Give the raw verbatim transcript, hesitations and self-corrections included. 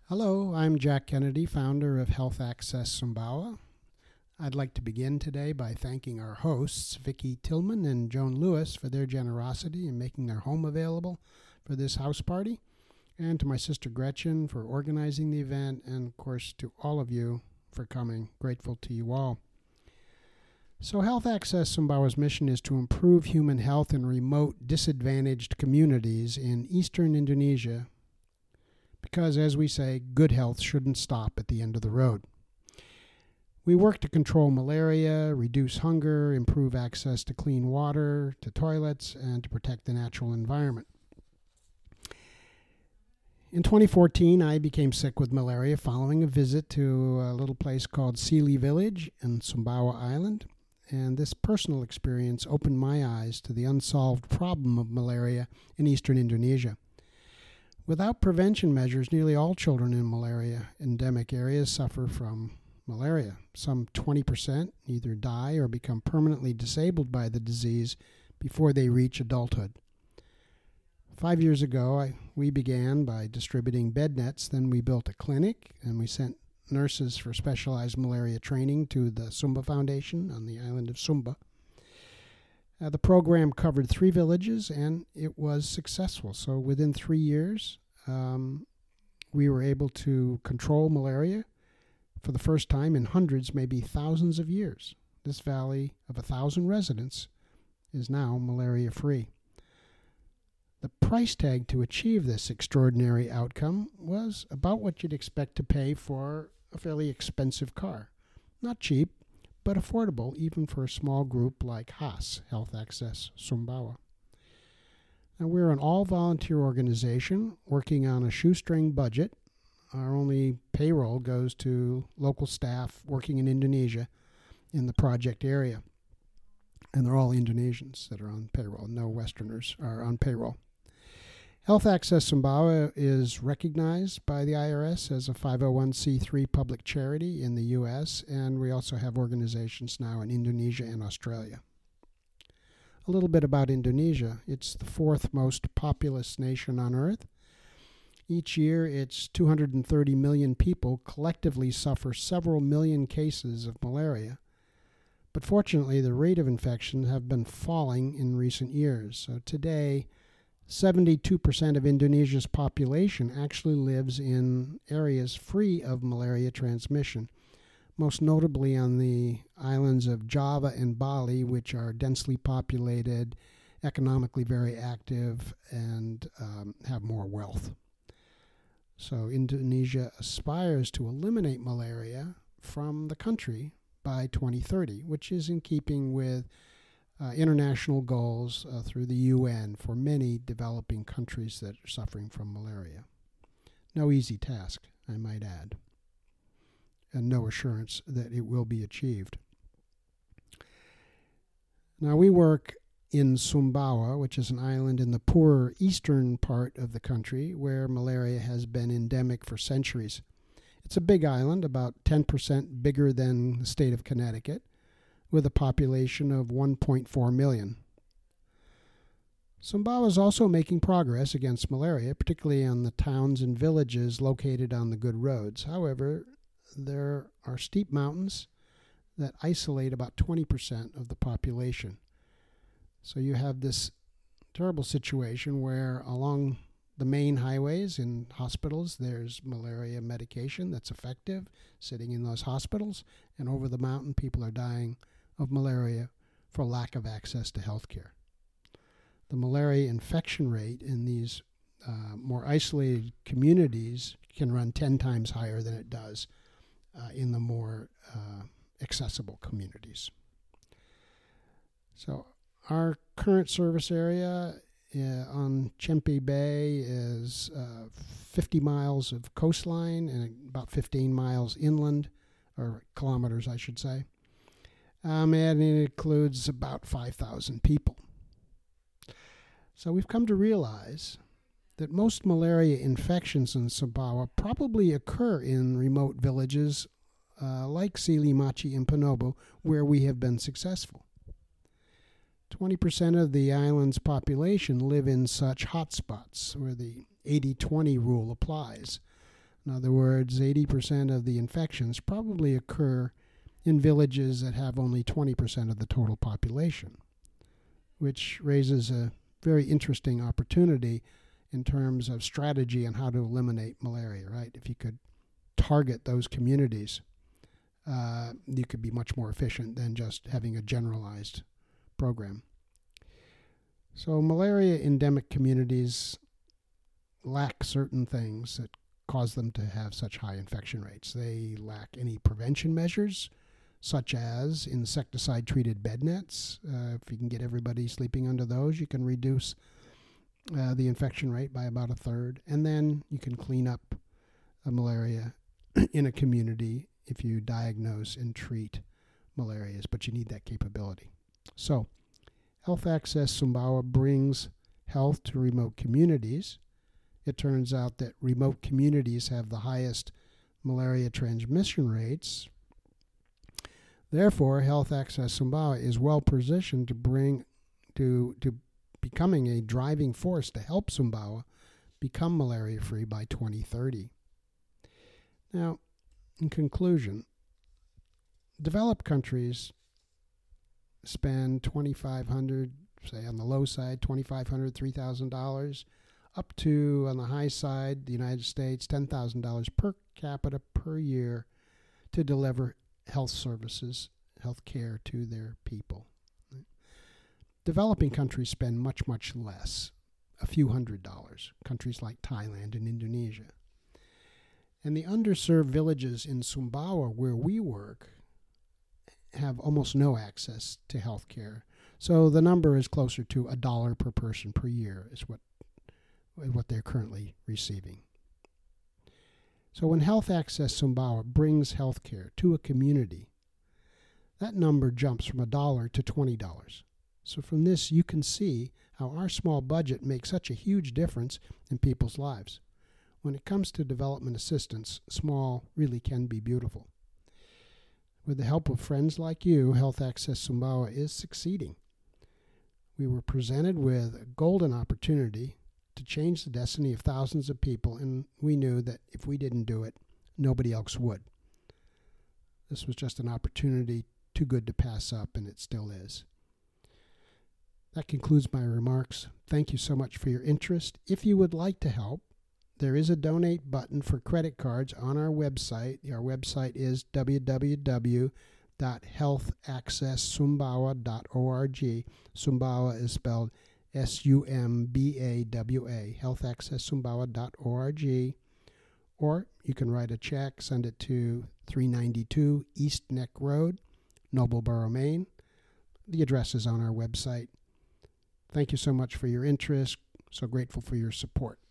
Hello, I'm Jack Kennedy, founder of Health Access Sumbawa. I'd like to begin today by thanking our hosts, Vicki Tillman and Joan Lewis, for their generosity in making their home available for this house party, and to my sister Gretchen for organizing the event, and of course to all of you for coming. Grateful to you all. So Health Access Sumbawa's mission is to improve human health in remote, disadvantaged communities in eastern Indonesia, because, as we say, good health shouldn't stop at the end of the road. We work to control malaria, reduce hunger, improve access to clean water, to toilets, and to protect the natural environment. In twenty fourteen, I became sick with malaria following a visit to a little place called Sili Village in Sumbawa Island, and this personal experience opened my eyes to the unsolved problem of malaria in eastern Indonesia. Without prevention measures, nearly all children in malaria endemic areas suffer from malaria. Some twenty percent either die or become permanently disabled by the disease before they reach adulthood. Five years ago, I, we began by distributing bed nets. Then we built a clinic, and we sent nurses for specialized malaria training to the Sumba Foundation on the island of Sumba. Uh, the program covered three villages, and it was successful. So within three years, um, we were able to control malaria for the first time in hundreds, maybe thousands of years. This valley of a thousand residents is now malaria-free. The price tag to achieve this extraordinary outcome was about what you'd expect to pay for a fairly expensive car. Not cheap, but affordable even for a small group like H A S, Health Access Sumbawa. Now, we're an all-volunteer organization working on a shoestring budget. Our only payroll goes to local staff working in Indonesia in the project area. And they're all Indonesians that are on payroll. No Westerners are on payroll. Health Access Sumbawa is recognized by the I R S as a five oh one c three public charity in the U S, and we also have organizations now in Indonesia and Australia. A little bit about Indonesia. It's the fourth most populous nation on earth. Each year, its two hundred thirty million people collectively suffer several million cases of malaria. But fortunately, the rate of infection have been falling in recent years. So today, seventy-two percent of Indonesia's population actually lives in areas free of malaria transmission, most notably on the islands of Java and Bali, which are densely populated, economically very active, and um, have more wealth. So Indonesia aspires to eliminate malaria from the country by twenty thirty, which is in keeping with Uh, international goals uh, through the U N for many developing countries that are suffering from malaria. No easy task, I might add, and no assurance that it will be achieved. Now, we work in Sumbawa, which is an island in the poorer eastern part of the country where malaria has been endemic for centuries. It's a big island, about ten percent bigger than the state of Connecticut, with a population of one point four million. Sumbawa is also making progress against malaria, particularly on the towns and villages located on the good roads. However, there are steep mountains that isolate about twenty percent of the population. So you have this terrible situation where along the main highways in hospitals, there's malaria medication that's effective sitting in those hospitals, and over the mountain, people are dying of malaria for lack of access to health care. The malaria infection rate in these uh, more isolated communities can run ten times higher than it does uh, in the more uh, accessible communities. So our current service area uh, on Chempe Bay is uh, fifty miles of coastline and about fifteen miles inland, or kilometers, I should say. Um, and it includes about five thousand people. So we've come to realize that most malaria infections in Sumbawa probably occur in remote villages uh, like Sili Machi and Penobo, where we have been successful. twenty percent of the island's population live in such hotspots where the eighty twenty rule applies. In other words, eighty percent of the infections probably occur in villages that have only twenty percent of the total population, which raises a very interesting opportunity in terms of strategy on how to eliminate malaria, right? If you could target those communities, uh, you could be much more efficient than just having a generalized program. So malaria endemic communities lack certain things that cause them to have such high infection rates. They lack any prevention measures, such as insecticide-treated bed nets. Uh, if you can get everybody sleeping under those, you can reduce uh, the infection rate by about a third. And then you can clean up uh, malaria in a community if you diagnose and treat malarias, but you need that capability. So, Health Access Sumbawa brings health to remote communities. It turns out that remote communities have the highest malaria transmission rates. Therefore, Health Access Sumbawa is well positioned to bring to to becoming a driving force to help Sumbawa become malaria-free by twenty thirty. Now, in conclusion, developed countries spend twenty-five hundred dollars, say on the low side, twenty-five hundred dollars, three thousand dollars, up to, on the high side, the United States, ten thousand dollars per capita per year to deliver health services, health care to their people. Developing countries spend much, much less, a few hundred dollars, countries like Thailand and Indonesia. And the underserved villages in Sumbawa, where we work, have almost no access to health care. So the number is closer to a dollar per person per year is what what they're currently receiving. So when Health Access Sumbawa brings health care to a community, that number jumps from a dollar to twenty dollars. So from this, you can see how our small budget makes such a huge difference in people's lives. When it comes to development assistance, small really can be beautiful. With the help of friends like you, Health Access Sumbawa is succeeding. We were presented with a golden opportunity to change the destiny of thousands of people, and we knew that if we didn't do it, nobody else would. This was just an opportunity too good to pass up, and it still is. That concludes my remarks. Thank you so much for your interest. If you would like to help, there is a donate button for credit cards on our website. Our website is w w w dot health access sumbawa dot org. Sumbawa is spelled S U M B A W A, health access sumbawa dot org. Or you can write a check, send it to three ninety-two East Neck Road, Noblesboro, Maine. The address is on our website. Thank you so much for your interest. So grateful for your support.